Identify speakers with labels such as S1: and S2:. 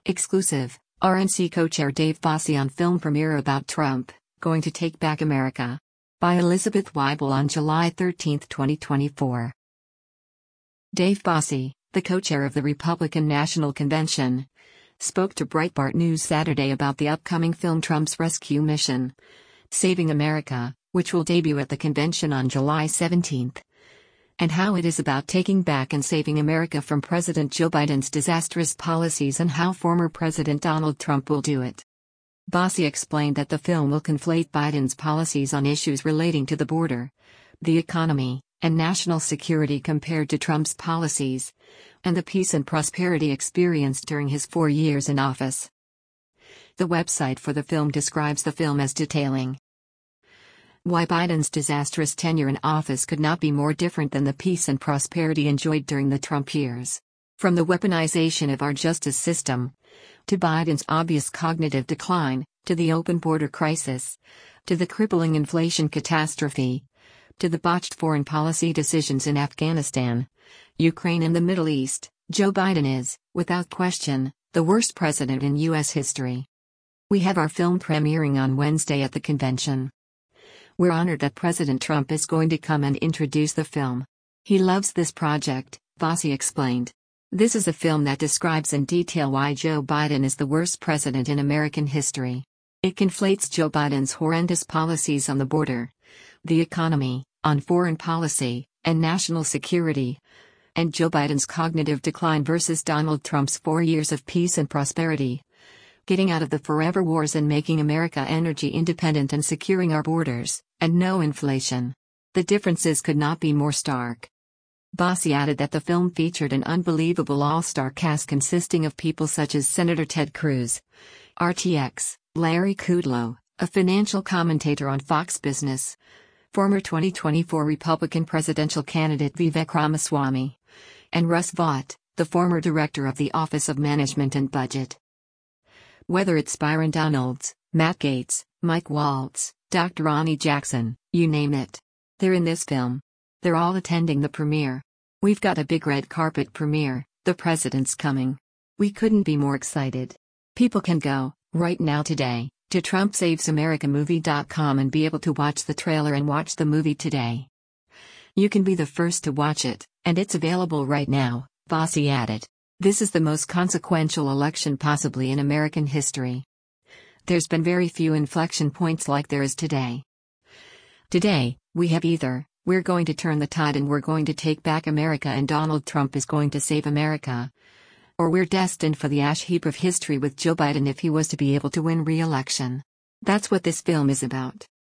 S1: Exclusive, RNC co-chair Dave Bossie on film premiere about Trump, Going to Take Back America. By Elizabeth Weibel on July 13, 2024. Dave Bossie, the co-chair of the Republican National Convention, spoke to Breitbart News Saturday about the upcoming film Trump's Rescue Mission, Saving America, which will debut at the convention on July 17, and how it is about taking back and saving America from President Joe Biden's disastrous policies and how former President Donald Trump will do it. Bossie explained that the film will conflate Biden's policies on issues relating to the border, the economy, and national security compared to Trump's policies, and the peace and prosperity experienced during his 4 years in office. The website for the film describes the film as detailing why Biden's disastrous tenure in office could not be more different than the peace and prosperity enjoyed during the Trump years. From the weaponization of our justice system, to Biden's obvious cognitive decline, to the open border crisis, to the crippling inflation catastrophe, to the botched foreign policy decisions in Afghanistan, Ukraine and the Middle East, Joe Biden is, without question, the worst president in U.S. history. We have our film premiering on Wednesday at the convention. We're honored that President Trump is going to come and introduce the film. He loves this project, Bossie explained. This is a film that describes in detail why Joe Biden is the worst president in American history. It conflates Joe Biden's horrendous policies on the border, the economy, on foreign policy, and national security, and Joe Biden's cognitive decline versus Donald Trump's 4 years of peace and prosperity, getting out of the forever wars and making America energy independent and securing our borders, and no inflation. The differences could not be more stark. Bossie added that the film featured an unbelievable all-star cast consisting of people such as Senator Ted Cruz, RTX, Larry Kudlow, a financial commentator on Fox Business, former 2024 Republican presidential candidate Vivek Ramaswamy, and Russ Vought, the former director of the Office of Management and Budget. Whether it's Byron Donalds, Matt Gaetz, Mike Waltz, Dr. Ronnie Jackson, you name it. They're in this film. They're all attending the premiere. We've got a big red carpet premiere, the president's coming. We couldn't be more excited. People can go, right now today, to TrumpSavesAmericaMovie.com and be able to watch the trailer and watch the movie today. You can be the first to watch it, and it's available right now, Bossie added. This is the most consequential election possibly in American history. There's been very few inflection points like there is today. Today, we have either, we're going to turn the tide and we're going to take back America and Donald Trump is going to save America, or we're destined for the ash heap of history with Joe Biden if he was to be able to win re-election. That's what this film is about.